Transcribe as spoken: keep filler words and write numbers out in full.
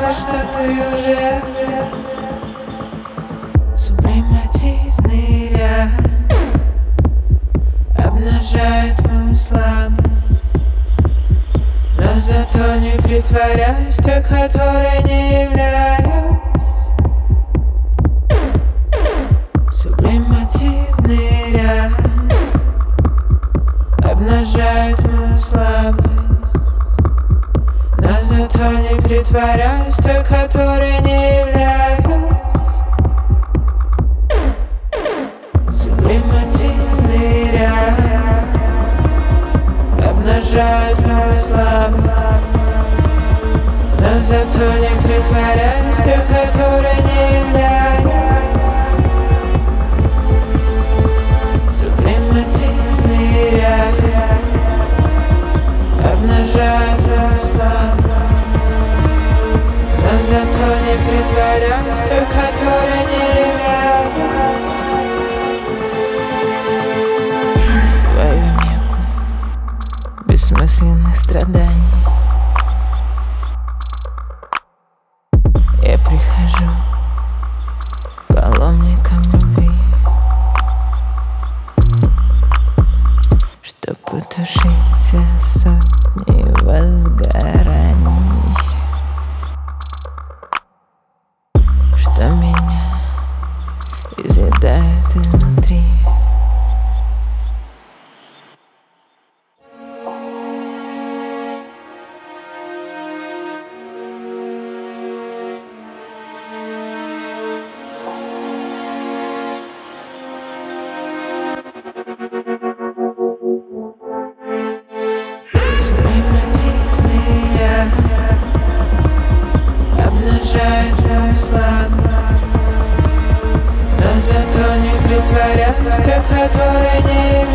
знаю, что ты уже слеп. Сублимативный ряд обнажает мою слабость, но зато не притворяюсь той, которой не являюсь. Сублимативный ряд обнажает мою слабость, но зато не притворяюсь той, которой не являюсь. Сублимативный ряд обнажает мою слабость, но зато не притворяюсь той, которой не являюсь. Сублимативный ряд обнажает мою слабость, но зато не притворяюсь той, которой не являюсь. Свою меку бессмысленных страданий я прихожу паломником любви, чтоб потушить все сотни возгораний, что меня изъедают изнутри. Сублимативный ряд обнажает мою слабость, но зато не притворяюсь той, которой не